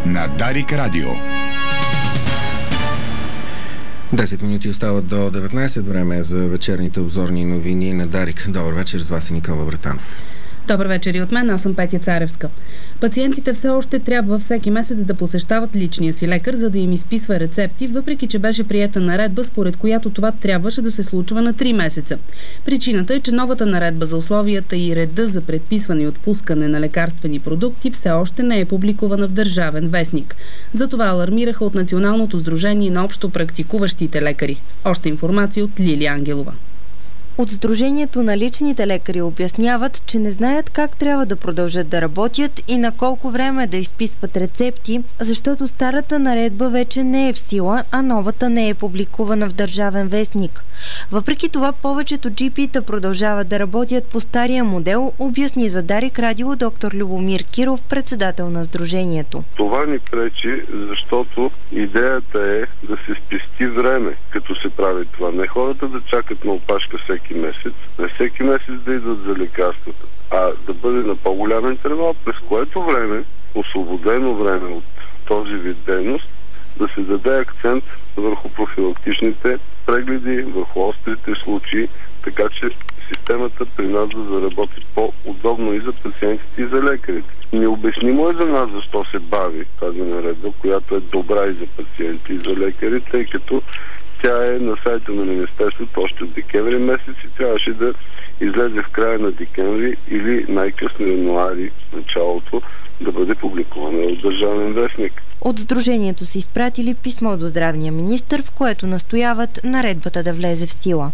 на Дарик Радио. 10 минути остават до 19. Време за вечерните обзорни новини на Дарик. Добър вечер, с вас е Никола Братанов. Добър вечер и от мен, аз съм Петя Царевска. Пациентите все още трябва всеки месец да посещават личния си лекар, за да им изписва рецепти, въпреки че беше приета наредба, според която това трябваше да се случва на 3 месеца. Причината е, че новата наредба за условията и реда за предписване и отпускане на лекарствени продукти все още не е публикувана в Държавен вестник. Затова алармираха от Националното сдружение на общо практикуващите лекари. Още информация от Лилия Ангелова. От Сдружението на личните лекари обясняват, че не знаят как трябва да продължат да работят и на колко време да изписват рецепти, защото старата наредба вече не е в сила, а новата не е публикувана в Държавен вестник. Въпреки това, повечето GP-та продължават да работят по стария модел, обясни за Дарик Радио доктор Любомир Киров, председател на Сдружението. Това ни пречи, защото идеята е да се спести време, като се прави това. Не хората да чакат на опашка всеки месец, не всеки месец да идват за лекарствата, а да бъде на по-голям интервал, през което време, освободено време от този вид дейност, да се даде акцент върху профилактичните прегледи, върху острите случаи, така че системата при нас да заработи по-удобно и за пациентите, и за лекарите. Необяснимо е за нас защо се бави тази наредба, която е добра и за пациенти, и за лекарите, тъй като тя е на сайта на Министерството още от декември месец и трябваше да излезе в края на декември или най-късно януари, началото, да бъде публикувана от Държавен вестник. От Сдружението са изпратили писмо до здравния министър, в което настояват наредбата да влезе в сила.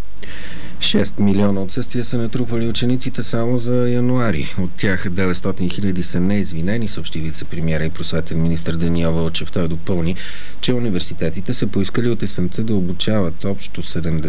6 милиона отсъствия са натрупали учениците само за януари. От тях 900 хиляди са неизвинени, съобщи вице-премиера и просветен министър Даниел Вълчев. Той допълни, че университетите са поискали от есента да обучават общо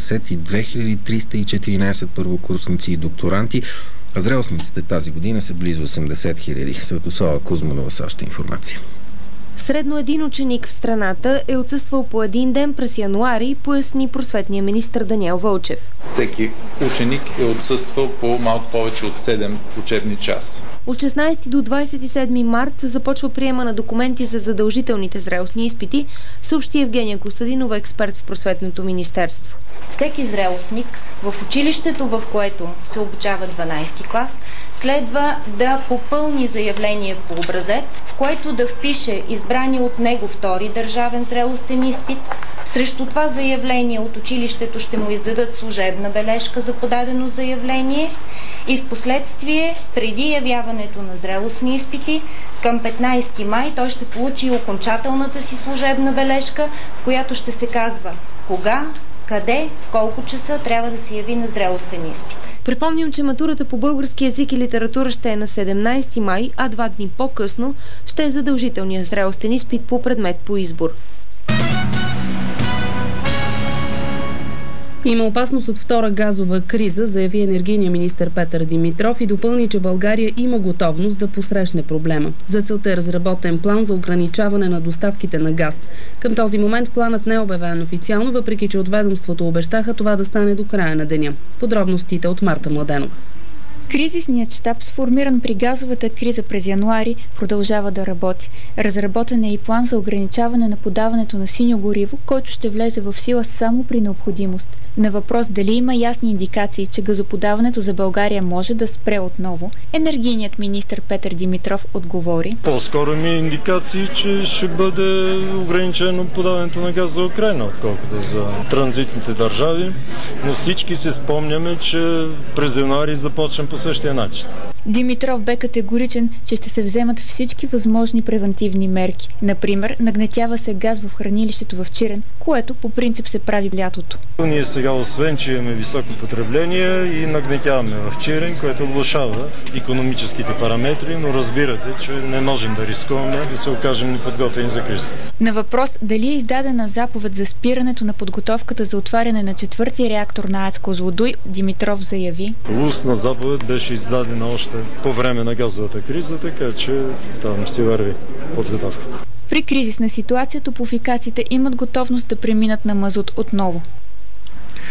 72 314 първокурсници и докторанти, а зрелостниците тази година са близо 80 хиляди. Светослава Кузманова с още информация. Средно един ученик в страната е отсъствал по един ден през януари, поясни просветния министър Даниел Вълчев. Всеки ученик е отсъствал по малко повече от 7 учебни часа. От 16 до 27 март започва приема на документи за задължителните зрелостни изпити, съобщи Евгения Костадинова, експерт в просветното министерство. Всеки зрелостник в училището, в което се обучава 12-ти клас, следва да попълни заявление по образец, в което да впише избрания от него втори държавен зрелостен изпит. Срещу това заявление от училището ще му издадат служебна бележка за подадено заявление и в последствие, преди явяването на зрелостни изпити, към 15 май той ще получи окончателната си служебна бележка, в която ще се казва кога, къде, в колко часа трябва да се яви на зрелостен изпит. Припомням, че матурата по български език и литература ще е на 17 май, а 2 дни по-късно ще е задължителният зрелостен изпит по предмет по избор. Има опасност от втора газова криза, заяви енергийния министър Петър Димитров и допълни, че България има готовност да посрещне проблема. За целта е разработен план за ограничаване на доставките на газ. Към този момент планът не е обявен официално, въпреки че от ведомството обещаха това да стане до края на деня. Подробностите от Марта Младенова. Кризисният щаб, сформиран при газовата криза през януари, продължава да работи. Разработен е и план за ограничаване на подаването на синьо гориво, който ще влезе в сила само при необходимост. На въпрос дали има ясни индикации, че газоподаването за България може да спре отново, енергийният министър Петър Димитров отговори: по-скоро ми индикации, че ще бъде ограничено подаването на газ за Украйна, отколкото за транзитните държави, но всички се спомняме, че през януари започнем по същия начин. Димитров бе категоричен, че ще се вземат всички възможни превентивни мерки. Например, нагнетява се газ в хранилището в Чирен, което по принцип се прави в лятото. Ние сега, освен че имаме високо потребление, и нагнетяваме в Чирен, което влошава икономическите параметри, но разбирате, че не можем да рискуваме да се окажем неподготвени за кризата. На въпрос дали е издадена заповед за спирането на подготовката за отваряне на четвъртия реактор на АЕЦ Козлодуй, Димитров заяви: устна заповед беше издадена още по време на газовата криза, така че там си върви подготовката. При кризисна ситуация топлофикациите имат готовност да преминат на мазут отново.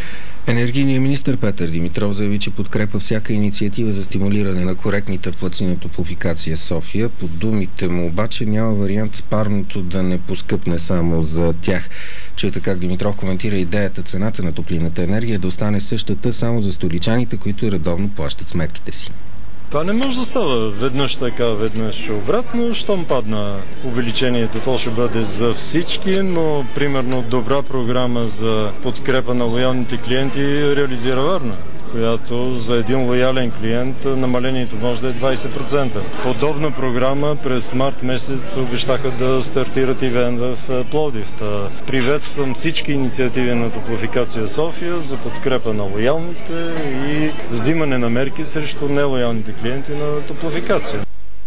Енергийният министър Петър Димитров заяви, че подкрепа всяка инициатива за стимулиране на коректните платци на Топлофикация София. По думите му обаче няма вариант парното да не поскъпне само за тях. Чуйте как Димитров коментира идеята цената на топлинната енергия да остане същата само за столичаните, които редовно плащат сметките си. Това не може да става веднъж така, веднъж обратно. Щом падна увеличението, то ще бъде за всички, но примерно добра програма за подкрепа на лоялните клиенти реализира Варна, която за един лоялен клиент намалението може да е 20%. Подобна програма през март месец обещаха да стартират ивент в Пловдив. Приветствам всички инициативи на Топлофикация София за подкрепа на лоялните и взимане на мерки срещу нелоялните клиенти на Топлофикация.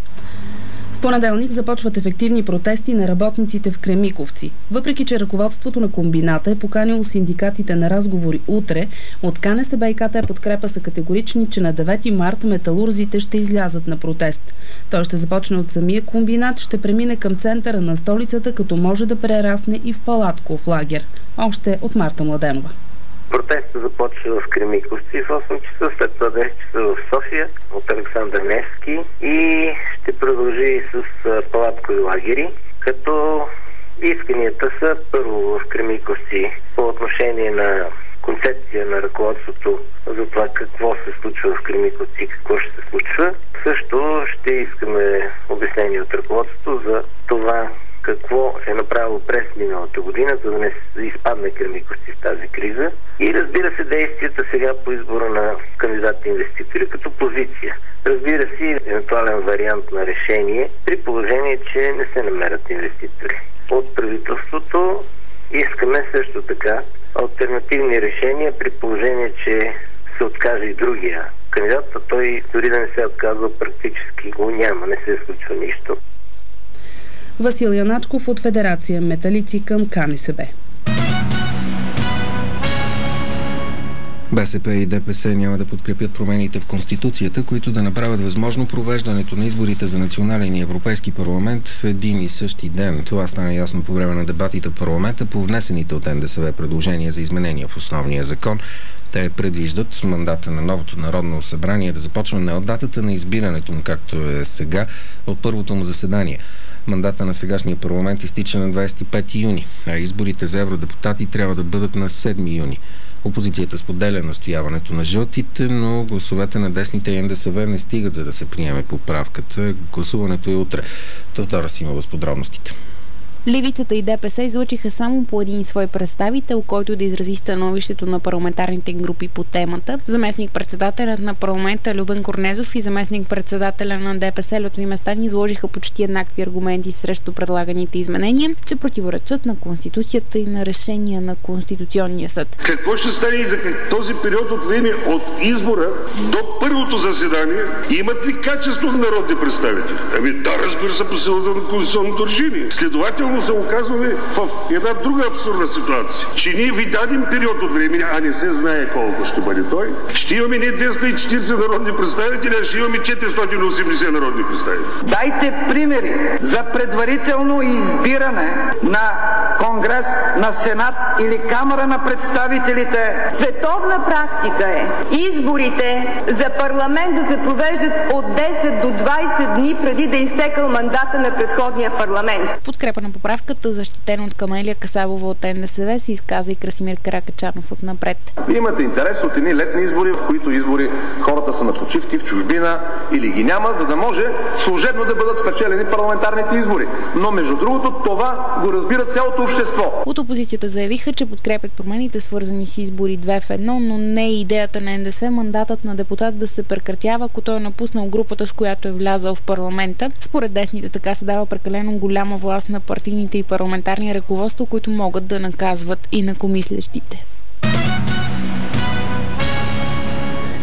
В понеделник започват ефективни протести на работниците в Кремиковци. Въпреки че ръководството на комбината е поканило синдикатите на разговори утре, от КНСБ и КТ Подкрепа са категорични, че на 9 март металурзите ще излязат на протест. Той ще започне от самия комбинат, ще премине към центъра на столицата, като може да прерасне и в палатков лагер. Още от Марта Младенова. Протестът започва в Кремиковци в 8 часа, след това 10 часа в София от Александър Невски и ще продължи с палаткови лагери, като исканията са първо в Кремиковци по отношение на концепция на ръководството за това какво се случва в Кремиковци и какво ще се случва. Също ще искаме обяснение от ръководството за това какво е направило през миналата година, за да не изпадне Кремиковци в тази криза. И разбира се, действията сега по избора на кандидатите инвеститори като позиция. Разбира се, евентуален вариант на решение при положение, че не се намерят инвеститори. От правителството искаме също така алтернативни решения при положение, че се откаже и другия кандидат, а той дори да не се отказва, практически го няма, не се случва нищо. Васил Яначков от Федерация Металици към КНСБ. БСП и ДПС няма да подкрепят промените в Конституцията, които да направят възможно провеждането на изборите за национален и европейски парламент в един и същи ден. Това стана ясно по време на дебатите в парламента по внесените от НДСВ предложения за изменения в основния закон. Те предвиждат мандата на новото Народно събрание да започне не от датата на избирането му, както е сега, от първото му заседание. Мандата на сегашния парламент изтича на 25 юни, а изборите за евродепутати трябва да бъдат на 7 юни. Опозицията споделя настояването на жълтите, но гласовете на десните и НДСВ не стигат, за да се приеме поправката. Гласуването е утре. Тодора Симова с подробностите. Левицата и ДПС излъчиха само по един свой представител, който да изрази становището на парламентарните групи по темата. Заместник-председателят на парламента Любен Корнезов и заместник-председателя на ДПС Лютви Местан изложиха почти еднакви аргументи срещу предлаганите изменения, че противоречат на Конституцията и на решения на Конституционния съд. Какво ще стане и за този период от време от избора до първото заседание? Имат ли качество на народни представители? Да, разбира се, по силата на конституционното решение. Следователно се оказваме в една друга абсурдна ситуация, че ние в даден период от време, а не се знае колко ще бъде той, ще имаме не 240 народни представители, а ще имаме 480 народни представители. Дайте примери за предварително избиране на Конгрес, на Сенат или Камара на представителите. Световна практика е изборите за парламент да се провеждат от 10 до 20 дни преди да изтекал мандата на предходния парламент. Подкрепа на поправката, защитена от Камелия Касабова от НДСВ, се изказа и Красимир Каракачанов от Напред. Имате интерес от едни летни избори, в които избори хората са на почивки в чужбина или ги няма, за да може служебно да бъдат спечелени парламентарните избори. Но между другото това го разбира цялото общество. От опозицията заявиха, че подкрепят промените, свързани с избори 2 в 1, но не е идеята на НДСВ мандатът на депутат да се прекратява, ако той е напуснал групата, с която е влязал в парламента. Според десните така се дава прекалено голяма власт на партийните и парламентарни ръководства, които могат да наказват инакомислещите.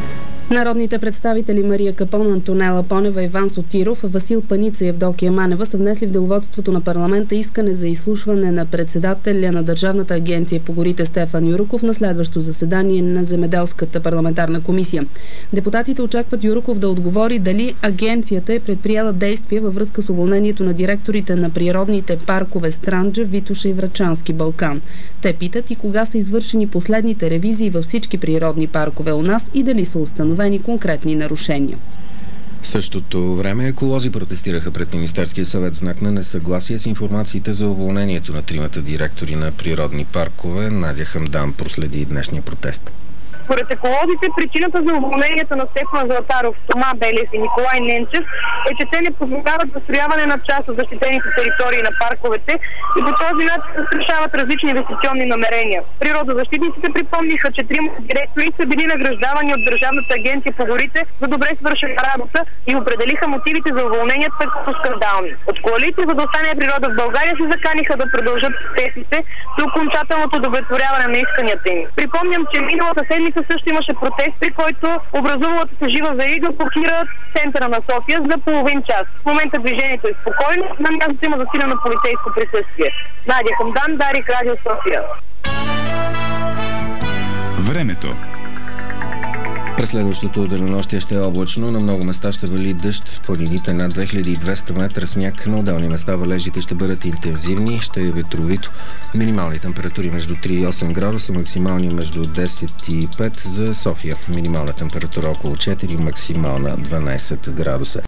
Народните представители Мария Капон, Антонела Понева, Иван Сотиров, Васил Паница и Евдокия Манева са внесли в деловодството на парламента искане за изслушване на председателя на Държавната агенция по горите Стефан Юруков на следващо заседание на Земеделската парламентарна комисия. Депутатите очакват Юруков да отговори дали агенцията е предприела действия във връзка с уволнението на директорите на природните паркове Странджа, Витоша и Врачански Балкан. Те питат и кога са извършени последните ревизии във всички природни паркове у нас и дали са установени конкретни нарушения. В същото време еколози протестираха пред Министерския съвет знак на несъгласие с информациите за уволнението на тримата директори на природни паркове. Надя Хамдан проследи днешния протест. Според еколозите, причината за уволнението на Стефан Златаров, Тома Белев и Николай Ненчев е, че те не позволяват застрояване на част от защитените територии на парковете и по този начин застрашават различни инвестиционни намерения. Природозащитниците припомниха, че трима директори са били награждавани от Държавната агенция по горите за добре свършена работа и определиха мотивите за уволненията като скандални. От коалиция за да остане природа в България се заканиха да продължат протестите до окончателното удовлетворяване на исканията им. Припомням, че миналата седмица също имаше протест, при който образувалата се жива верига блокира центъра на София за половин час. В момента движението е спокойно, на мястото има засилено полицейско присъствие. Надя Хамдан, Дарик, Радио София. Времето. През следващото денонощие ще е облачно, на много места ще вали дъжд, в планините над 2200 метра сняг, на отделни места валежите ще бъдат интензивни, ще е ветровито. Минимални температури между 3 и 8 градуса, максимални между 10 и 5 за София. Минимална температура около 4, максимална 12 градуса.